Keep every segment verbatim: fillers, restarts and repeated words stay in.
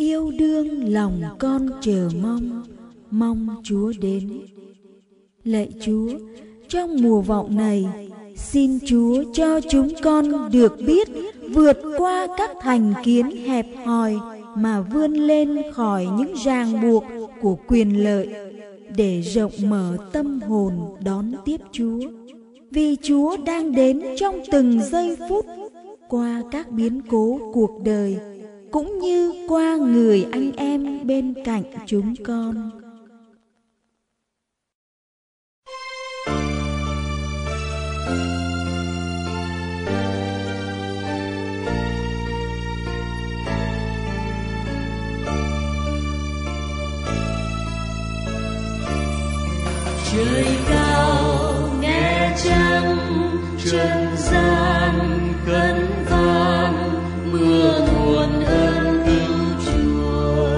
Yêu đương lòng con chờ mong, mong Chúa đến. Lạy Chúa, trong mùa vọng này, xin Chúa cho chúng con được biết vượt qua các thành kiến hẹp hòi mà vươn lên khỏi những ràng buộc của quyền lợi, để rộng mở tâm hồn đón tiếp Chúa. Vì Chúa đang đến trong từng giây phút, qua các biến cố cuộc đời, cũng như qua người anh em bên cạnh chúng con. Trời cao nghe trăng, trần gian khấn van, mưa nguồn ơn cứu Chúa.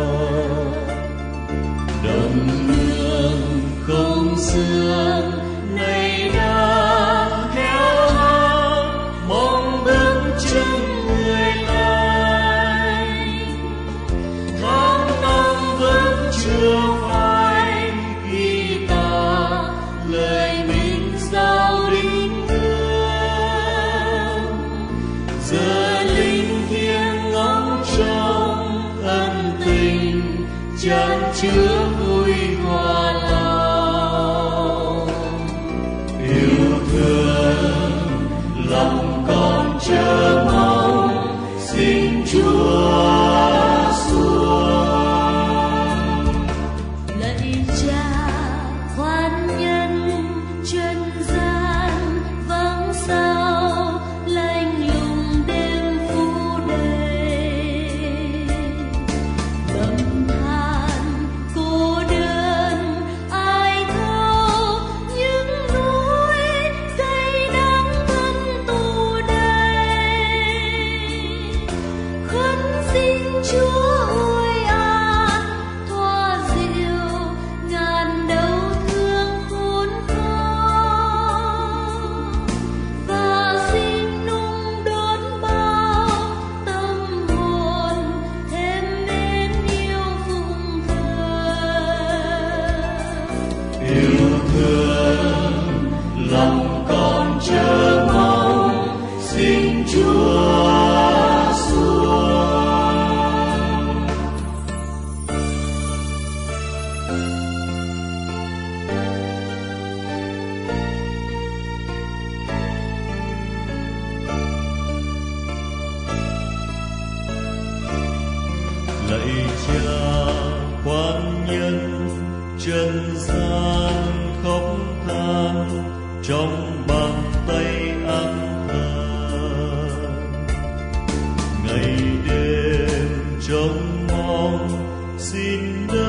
Đồng hương không sương nay đã héo hon, mong bước chân người lành. Tháng năm vẫn chưa phai khi ta lời mình giao đính ước. Giờ linh thiêng ngóng trông ân tình, chan chứa vui hòa lòng. Yêu thương lòng con chờ mong, xin Chúa xuống. Lạy Cha khoan nhân, trần gian vắng sao lạnh lùng đêm phủ đầy. Lầm than cô đơn ai thâu, những núi cây đắng thân tù đầy. Khấn xin Chúa ôi an, thoa dịu ngàn đau thương khốn khó, và xin nung đón bao tâm hồn thêm mến yêu phụng thờ. Yêu thương lòng con chờ mong, xin Chúa xuống. Lạy Cha khoan nhân, trần gian khóc than, trong bàn tay ác thần. Ngày đêm trông mong xin